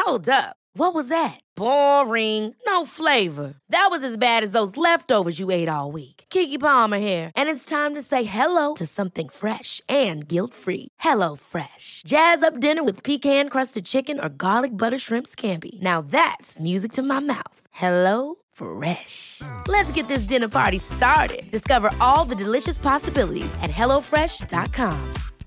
Hold up. What was that? Boring. No flavor. That was as bad as those leftovers you ate all week. Keke Palmer here, and it's time to say hello to something fresh and guilt-free. Hello Fresh. Jazz up dinner with pecan-crusted chicken or garlic butter shrimp scampi. Now that's music to my mouth. Hello Fresh. Let's get this dinner party started. Discover all the delicious possibilities at hellofresh.com.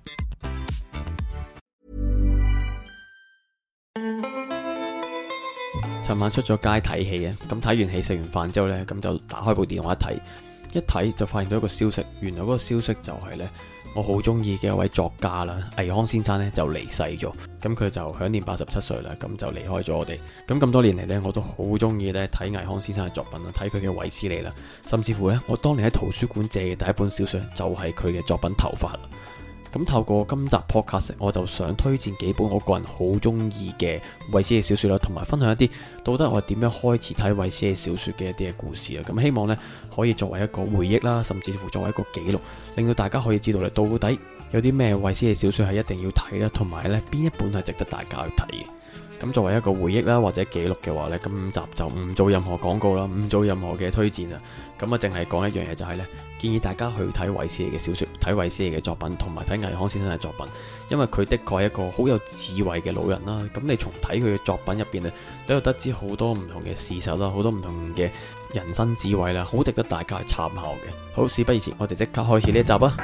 尋晚出咗街睇戲啊，咁睇完戲食完飯之後呢，咁就打開部電話一睇就發現到一個消息，原來嗰個消息就係呢，我好中意嘅一位作家啦，倪匡先生呢就離世咗，咁佢就享年87歲啦，咁就離開咗我哋。咁多年嚟呢，我都好中意呢睇倪匡先生嘅作品啦，睇佢嘅衛斯理啦，甚至乎呢，我當年喺圖書館借嘅第一本小說就係佢嘅作品《頭髮》。咁透過今集 podcast， 我就想推薦幾本我個人好中意嘅衛斯理小說啦，同埋分享一啲到底我點樣開始睇衛斯理小說嘅一啲嘅故事啊。咁希望呢可以作為一個回憶啦，甚至乎作為一個記錄，令到大家可以知道咧到底有啲咩衛斯理小說係一定要睇啦，同埋呢邊一本係值得大家去睇嘅。咁作為一個回憶啦或者記錄嘅話呢，今集就唔做任何廣告啦，唔做任何嘅推薦啦。咁啊，淨係講一樣嘢就係呢：建議大家去睇衛斯理嘅小說，睇衛斯理嘅作品，同埋睇倪匡先生嘅作品，因為佢的確係一個好有智慧嘅老人啦。咁你從睇佢嘅作品入邊呢，都有得知好多唔同嘅事實啦，好多唔同嘅人生智慧啦，好值得大家去參考嘅。好，事不宜遲，我哋即刻開始呢一集啊！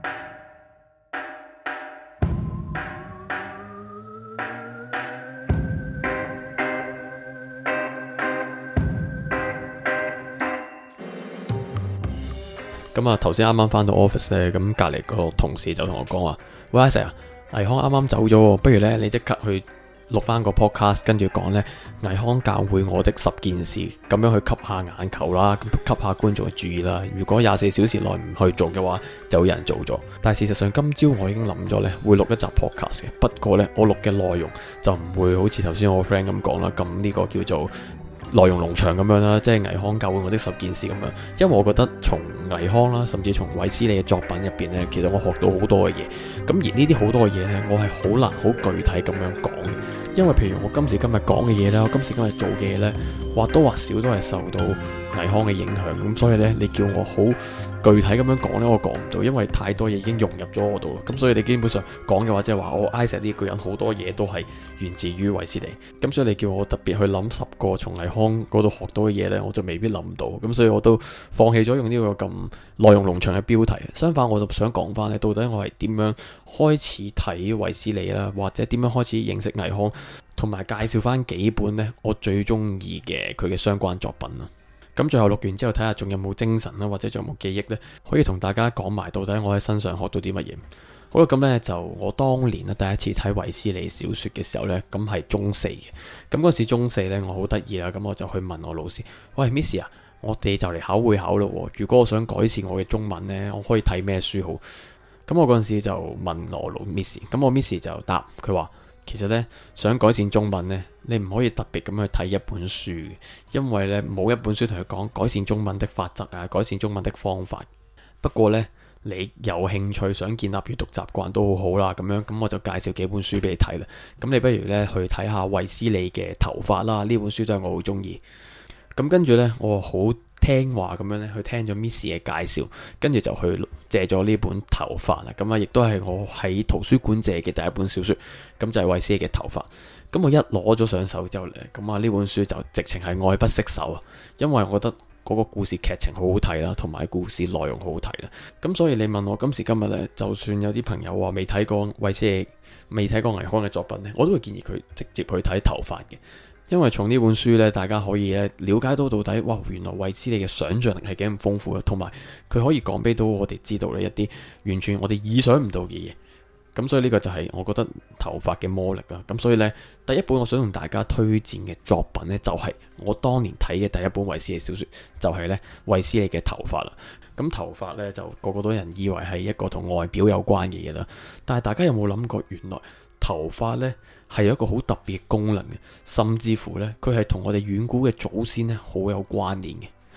咁啊，頭先啱啱翻到 office 咧，咁隔離個同事就同我講話：喂，阿 Sir 啊，倪匡啱啱走咗，不如咧你即刻去錄翻個 podcast， 跟住講咧倪匡教會我的10件事，咁樣去吸下眼球啦，吸下觀眾嘅注意啦。如果24小時內唔去做嘅話，就有人做咗。但係事實上今朝我已經諗咗咧，會錄一集 podcast 嘅。不過咧，我錄嘅內容就唔會好似頭先我個 friend 咁講啦，咁呢個叫做內容農場咁樣啦，即係倪匡教會我的10件事咁樣。因為我覺得從倪匡啦，甚至從衛斯理嘅作品入邊呢，其實我學到好多嘅嘢。咁而呢啲好多嘅嘢呢，我係好難好具體咁樣講嘅。因為譬如我今時今日講嘅嘢啦，我今時今日做嘅嘢呢，或多或少都係受到倪匡嘅影響。咁所以呢，你叫我好具體咁樣講呢，我講唔到，因為太多嘢已經融入咗我度啦。咁所以你基本上講嘅話，即係話我 Isaac 呢個人好多嘢都係源自於衛斯理。咁所以你叫我特別去諗10個從倪匡嗰度學到嘅嘢呢，我就未必諗到。咁所以我都放棄咗用呢個咁內容農場嘅標題。相反，我就想講翻呢，到底我係點樣開始睇衛斯理啦，或者點樣開始認識倪匡，同埋介紹翻幾本呢我最中意嘅佢嘅相關作品啦。咁最後錄完之後，睇下仲有冇精神啦，或者仲有冇記憶呢，可以同大家講埋到底我喺身上學到啲乜嘢。好啦，咁呢就我當年第一次睇衛斯理小說嘅時候呢，咁係中4嘅。咁嗰時中4呢，我好得意啦，咁我就去問我老師：喂 Miss 啊，我哋就嚟考會考咯，如果我想改善我嘅中文呢，我可以睇咩書好？咁我嗰陣時就問我老 Miss， 咁我 Miss 就答佢話：其實呢，想改善中文呢，你唔可以特別咁去睇一本書，因為呢冇一本書同佢講改善中文的法則啊，改善中文的方法。不過呢，你有興趣想建立閱讀習慣都好好啦，咁我就介紹幾本書俾你睇啦。咁你不如呢去睇下衛斯理嘅頭髮啦，呢本書都係我好中意。咁跟住呢，我好聽話咁樣呢去聽咗 Miss 嘅介紹，跟住就去借咗呢本頭髮啦。咁啊，亦都係我喺圖書館借嘅第一本小說，咁就係衛斯理嘅頭髮。咁我一攞咗上手之後呢，咁啊呢本書就直情係愛不釋手啊，因為我覺得嗰個故事劇情好好睇啦，同埋故事內容好好睇啦。咁所以你問我今時今日呢，就算有啲朋友話未睇過衛斯理、未睇過倪匡嘅作品呢，我都會建議佢直接去睇頭髮嘅。因為從呢本書咧，大家可以咧了解到底，哇，原來衛斯理嘅想像力係幾咁豐富啦，同埋佢可以講俾到我哋知道呢一啲完全我哋意想唔到嘅嘢。咁所以呢個就係我覺得頭髮嘅魔力啦。咁所以呢，第一本我想同大家推薦嘅作品呢，就係我當年睇嘅第一本衛斯理小說，就係呢衛斯理嘅頭髮啦。咁頭髮呢，就個個都人以為係一個同外表有關嘅嘢啦，但係大家有冇諗過，原來頭髮呢係有一個好特別嘅功能嘅，甚至乎呢，佢係同我哋遠古嘅祖先呢好有關聯嘅。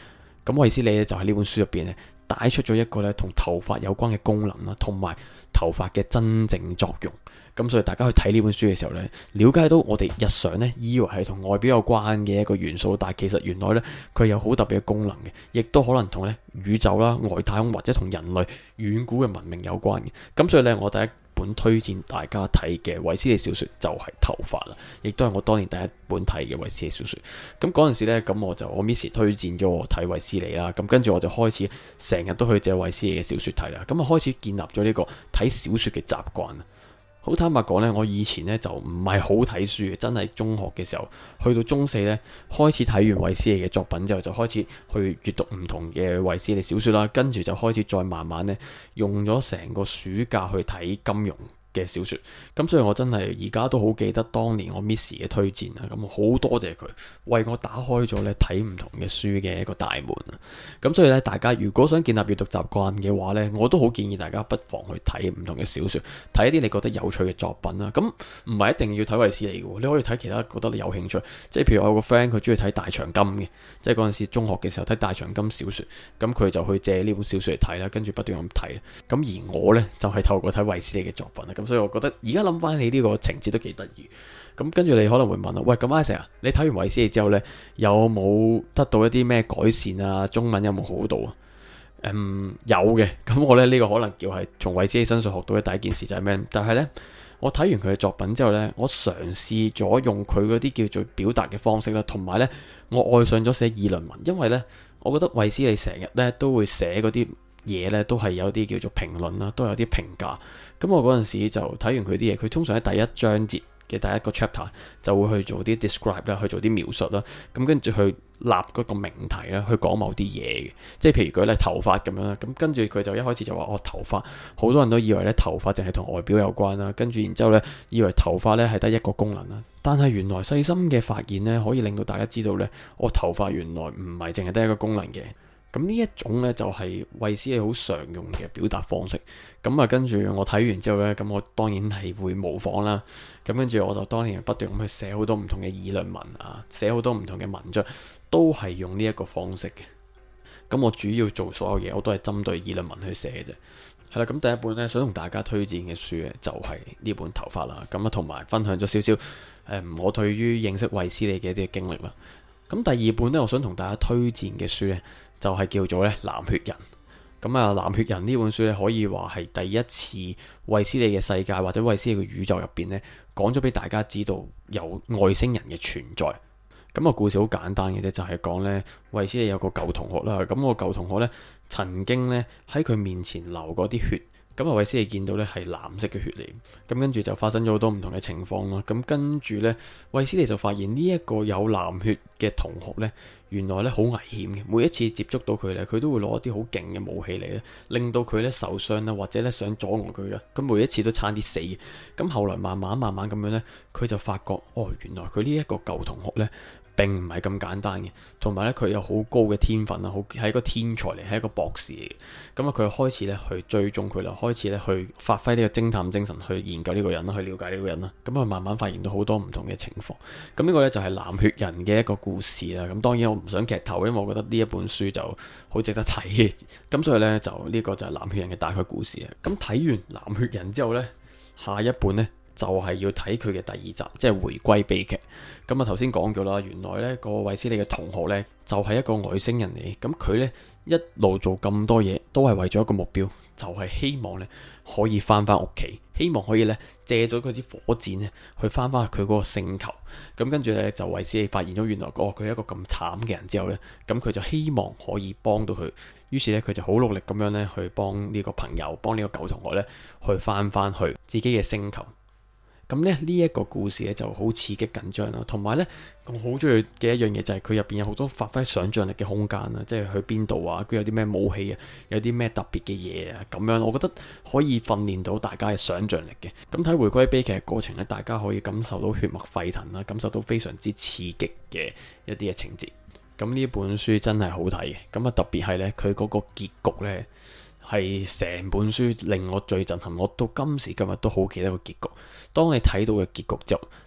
咁衛斯理咧就喺呢本書入邊咧帶出咗一個咧同頭髮有關嘅功能啦，同埋頭髮嘅真正作用。咁所以大家去睇呢本書嘅時候呢，了解到我哋日常呢以為係同外表有關嘅一個元素，但係其實原來呢，佢有好特別嘅功能嘅，亦都可能同呢宇宙啦、外太空或者同人類遠古嘅文明有關嘅。咁所以呢，我第一本推薦大家睇嘅衛斯理小說就係頭髮啦，亦都係我當年第一本睇嘅衛斯理小說。咁嗰陣時呢，咁我 Miss 推薦咗我睇衛斯理啦，咁跟住我就開始成日都去借衛斯理嘅小說睇啦，咁啊開始建立咗呢個睇小說嘅習慣。好坦白講呢，我以前呢就唔係好睇書嘅，真係中學嘅時候，去到中四呢，開始睇完衛斯理嘅作品之後，就開始去閱讀唔同嘅衛斯理小說啦，跟住就開始再慢慢呢，用咗成個暑假去睇金庸嘅小說。咁所以我真係而家都好記得當年我 Miss 嘅推薦啊，咁好多謝佢為我打開咗咧睇唔同嘅書嘅一個大門啊。咁所以咧，大家如果想建立閱讀習慣嘅話咧，我都好建議大家不妨去睇唔同嘅小說，睇一啲你覺得有趣嘅作品啦。咁唔係一定要睇衛斯理嘅，你可以睇其他覺得你有興趣，即係譬如我有個 friend 佢中意睇大長今嘅，即係嗰陣時中學嘅時候睇大長今小說，咁佢就去借呢本小說嚟睇啦，跟住不斷咁睇。咁而我咧就係透過睇衛斯理嘅作品啦。咁所以我覺得而家諗翻起呢個情節都幾得意。咁跟住你可能會問啦，喂，咁阿成啊，你睇完衛斯理之後呢，有冇得到一啲咩改善啊？中文有冇好到啊？有嘅。咁我呢個可能叫係從衛斯理身上學到嘅第一件事就係咩？但係呢，我睇完佢嘅作品之後呢，我嘗試咗用佢嗰啲叫做表達嘅方式啦，同埋呢，我愛上咗寫議論文，因為呢，我覺得衛斯理成日呢都會寫嗰啲嘢呢，都係有啲叫做評論啦，都有啲評價。咁我嗰陣時就睇完佢啲嘢，佢通常喺第一章節嘅第一個 chapter 就會去做啲 describe 啦，去做啲描述啦，咁跟住去立嗰個命題啦，去講某啲嘢嘅，即係譬如佢咧頭髮咁樣啦，咁跟住佢就一開始就話頭髮，好多人都以為咧頭髮淨係同外表有關啦，跟住然之後咧以為頭髮咧係得一個功能啦，但係原來細心嘅發現咧可以令到大家知道咧，頭髮原來唔係淨係得一個功能嘅。咁呢一種呢，就係衛斯理好常用嘅表達方式。咁啊跟住我睇完之後呢，咁我當然係會模仿啦。咁跟住我就當年不斷咁去寫好多唔同嘅議論文啊，寫好多唔同嘅文章，都係用呢一個方式嘅。咁我主要做所有嘢，我都係針對議論文去寫嘅啫。係啦，咁第一本呢，想同大家推薦嘅書呢，就係呢本頭髮啦。咁啊同埋分享咗少少我對於認識衛斯理嘅一啲經歷啦。咁第二本呢，我想同大家推薦嘅書呢，就係叫做咧藍血人。咁啊藍血人呢本書咧可以話係第一次衛斯理嘅世界或者衛斯理嘅宇宙入邊咧講咗俾大家知道有外星人嘅存在。咁個故事好簡單嘅啫，就係講咧衛斯理有個舊同學啦。咁個舊同學咧曾經咧喺佢面前流過啲血。咁啊衛斯理見到咧係藍色嘅血嚟，咁跟住就發生咗好多唔同嘅情況啦。咁跟住咧衛斯理就發現呢一個有藍血嘅同學咧，原來咧好危險嘅。每一次接觸到佢咧，佢都會攞一啲好勁嘅武器嚟咧，令到佢咧受傷啦，或者咧想阻礙佢嘅。咁每一次都差啲死。咁後來慢慢咁樣咧，佢就發覺原來佢呢一個舊同學咧並唔係咁簡單嘅，同埋咧佢有好高嘅天分啦，係一個天才嚟，係一個博士嚟嘅。咁啊佢開始咧去追蹤佢啦，開始咧去發揮呢個偵探精神去研究呢個人啦，去了解呢個人啦。咁啊慢慢發現到好多唔同嘅情況。咁呢個咧就係藍血人嘅一個故事啦。咁當然我唔想劇透，因為我覺得呢一本書就好值得睇嘅。咁所以咧就呢個就係藍血人嘅大概故事啊。咁睇完藍血人之後咧，下一本咧就係要睇佢嘅第二集，即係回歸悲劇。咁啊頭先講咗啦，原來呢個衛斯理嘅同學呢，就係一個外星人嚟。咁佢呢，一路做咁多嘢，都係為咗一個目標，就係希望呢可以翻屋企，希望可以呢借咗佢支火箭呢去翻佢嗰個星球。咁跟住呢，就衛斯理發現咗原來佢係一個咁慘嘅人之後呢，咁佢就希望可以幫到佢。於是呢，佢就好努力咁樣呢去幫呢個朋友，幫呢個舊同學呢去翻去自己嘅星球。咁咧呢一個故事咧就好刺激緊張啦，同埋咧我好中意嘅一樣嘢就係佢入邊有好多發揮想像力嘅空間啦，即係去邊度啊，佢有啲咩武器啊，有啲咩特別嘅嘢啊，咁樣我覺得可以訓練到大家嘅想像力嘅。咁睇回歸悲劇嘅過程咧，大家可以感受到血脈沸騰啦，感受到非常之刺激嘅一啲嘅情節。咁呢本書真係好睇嘅，咁啊特別係咧佢嗰個結局咧。係成本書令我最震撼，我到今時今日都好記得個結局。當你睇到嘅結局之後，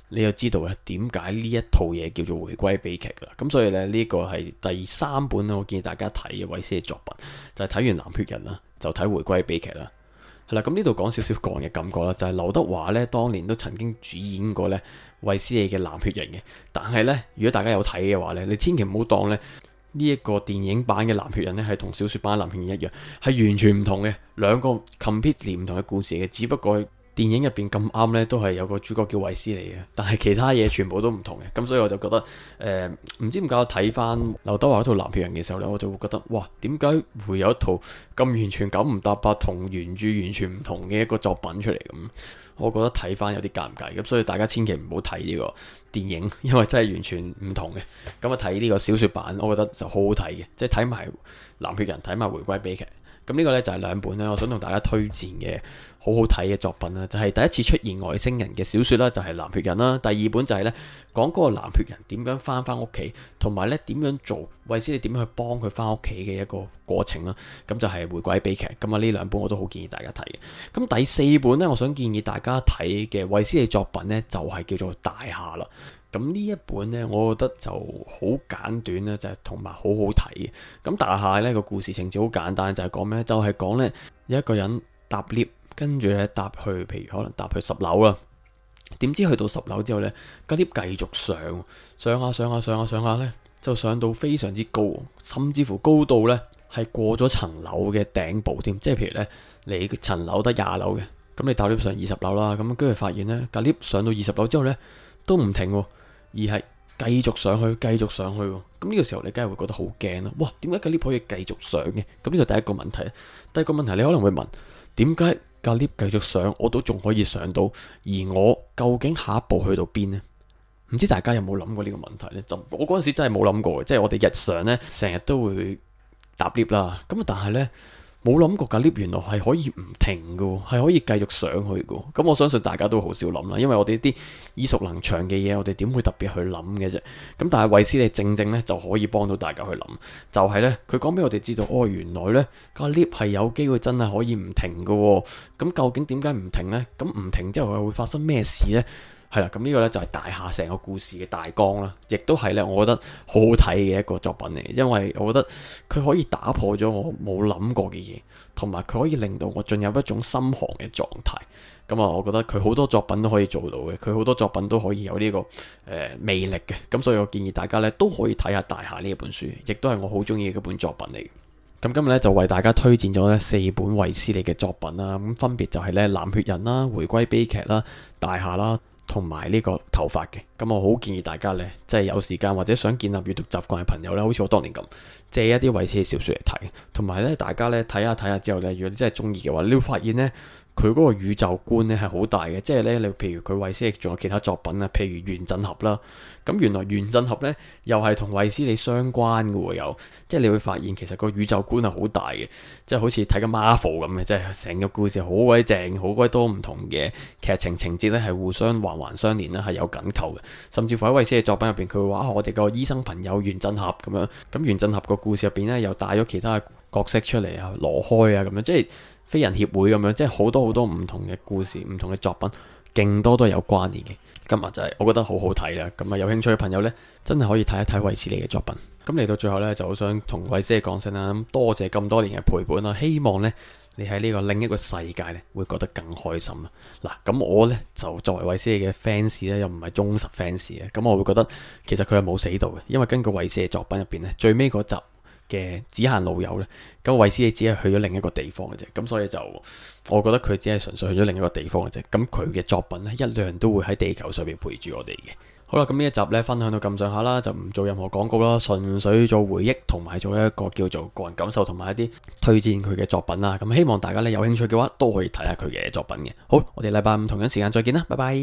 你就知道咧點解呢一套嘢叫做回歸悲劇啦。咁所以咧呢個係第3本我建議大家睇嘅衛斯理作品，就係睇完藍血人啦，就睇回歸悲劇啦。係啦，咁呢度講少少個人嘅感覺啦，就係劉德華咧當年都曾經主演過咧衛斯理嘅藍血人嘅，但係咧如果大家有睇嘅話咧，你千祈唔好當咧呢一個電影版嘅藍血人咧係同小說版嘅藍血人一樣，係完全唔同嘅，兩個 completely 唔同嘅故事嘅，只不過電影入邊咁啱呢，都係有個主角叫衛斯理嘅，但係其他嘢全部都唔同嘅，咁所以我就覺得唔知點解我睇翻劉德華嗰套藍血人嘅時候呢，我就會覺得哇，點解會有一套咁完全9唔搭八同原著完全唔同嘅一個作品出嚟咁？我覺得睇翻有啲尷尬，咁所以大家千祈唔好睇呢個電影，因為真係完全唔同嘅。咁啊睇呢個小說版，我覺得就好好睇嘅，即係睇埋藍血人，睇埋回歸悲劇。咁呢個呢，就係2本呢，我想同大家推薦嘅好好睇嘅作品啦，就係第一次出現外星人嘅小說啦，就係藍血人啦。第2本就係呢，講嗰個藍血人點樣翻屋企，同埋呢點樣做衛斯理點樣去幫佢翻屋企嘅一個過程啦。咁就係回歸悲劇。咁啊呢2本我都好建議大家睇嘅。咁第4本呢，我想建議大家睇嘅衛斯理作品呢，就係叫做《大廈》啦。咁呢一本呢，我覺得就好簡短啦，就係同埋好好睇嘅。咁大廈呢個故事情節好簡單，就係講咩？就係講呢有一個人搭 lift，跟住呢搭去，譬如可能搭去10樓啦。點知去到10樓之後呢，個 lift 繼續上下呢，就上到非常之高，甚至乎高到呢係過咗層樓嘅頂部添。即係譬如呢，你層樓得20樓嘅，咁你搭 lift 上20樓啦，咁跟住發現呢，個 lift 上到20樓之後呢，都唔停喎。而係繼續上去，咁呢個時候你梗係會覺得好驚啦！哇，點解架 lift 可以繼續上嘅？咁呢個第一個問題。第二個問題，你可能會問，點解架 lift 繼續上，我都仲可以上到，而我究竟下一步去到邊呢？唔知大家有冇諗過呢個問題呢？就我嗰陣時真係冇諗過嘅，即係我哋日常呢，成日都會搭 lift 啦，咁但係呢，冇諗過架 lift 原來係可以唔停嘅，係可以繼續上去嘅。咁我相信大家都好少諗啦，因為我哋啲耳熟能詳嘅嘢，我哋點會特別去諗嘅啫。咁但係衛斯理正正咧就可以幫到大家去諗，就係咧佢講俾我哋知道，哦，原來咧架 lift 係有機會真係可以唔停嘅。咁究竟點解唔停呢？咁唔停之後又會發生咩事呢？係啦，咁呢個呢就係大廈成個故事嘅大綱啦，亦都係呢我覺得好好睇嘅一個作品嚟，因為我覺得佢可以打破咗我冇諗過嘅嘢，同埋佢可以令到我進入一種心寒嘅狀態。咁啊，我覺得佢好多作品都可以做到嘅，佢好多作品都可以有呢個魅力嘅。咁所以我建議大家呢都可以睇下《大廈》呢一本書，亦都係我好中意嘅一本作品嚟。咁今日咧就為大家推薦咗呢4本衛斯理嘅作品啦，咁分別就係呢藍血人啦、回歸悲劇啦、大廈啦，同埋呢個頭髮嘅。咁我好建議大家呢，即係有時間或者想建立閱讀習慣嘅朋友呢，好似我當年咁，借一啲衛斯理小說嚟睇，同埋呢大家呢睇下之後呢，如果你真係中意嘅話，你會發現呢，佢嗰個宇宙觀呢係好大嘅，即係呢，你譬如佢衛斯理仲有其他作品啊，譬如原振俠啦，咁原來原振俠呢又係同衛斯理相關嘅喎，又即係你會發現其實個宇宙觀係好大嘅，即係好似睇緊 Marvel 咁嘅，即係成個故事好鬼正，好鬼多唔同嘅劇情情節呢係互相環相連啦，係有緊扣嘅，甚至乎喺衛斯理作品入邊，佢會話我哋個醫生朋友原振俠咁樣，咁原振俠個故事入邊呢又帶咗其他角色出嚟啊，羅開啊咁樣，即係飛人協會咁樣，即係好多唔同嘅故事、唔同嘅作品，勁多都係有關聯嘅。今日就係我覺得好好睇啦，咁啊有興趣嘅朋友呢，真係可以睇一睇衛斯理嘅作品。咁嚟到最後呢，就好想同衛斯理講聲啦，咁多謝咁多年嘅陪伴啦，希望呢，你喺呢個另一個世界呢，會覺得更開心啦。嗱，咁我呢，就作為衛斯理嘅 fans 呢，又唔係忠實 fans 嘅，咁我會覺得其實佢係冇死到嘅，因為根據衛斯理作品入邊呢，最尾嗰集嘅只限老友呢，咁衛斯理只係去咗另一個地方嘅啫，咁所以就我覺得佢只係純粹去咗另一個地方嘅啫，咁佢嘅作品呢，一樣都會喺地球上面陪住我哋嘅。好啦，咁呢一集呢，分享到咁上下啦，就唔做任何廣告啦，純粹做回憶同埋做一個叫做個人感受同埋一啲推薦佢嘅作品啦。咁希望大家呢，有興趣嘅話都可以睇下佢嘅作品嘅。好，我哋禮拜五同樣時間再見啦，拜拜。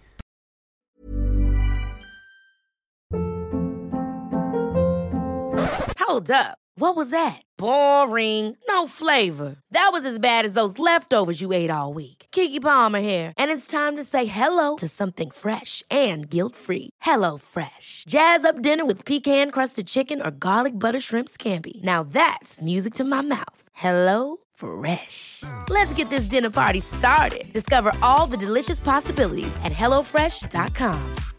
Hold up. What was that? Boring. No flavor. That was as bad as those leftovers you ate all week. Keke Palmer here, and it's time to say hello to something fresh and guilt-free. Hello Fresh. Jazz up dinner with pecan-crusted chicken or garlic butter shrimp scampi. Now that's music to my mouth. Hello Fresh. Let's get this dinner party started. Discover all the delicious possibilities at HelloFresh.com.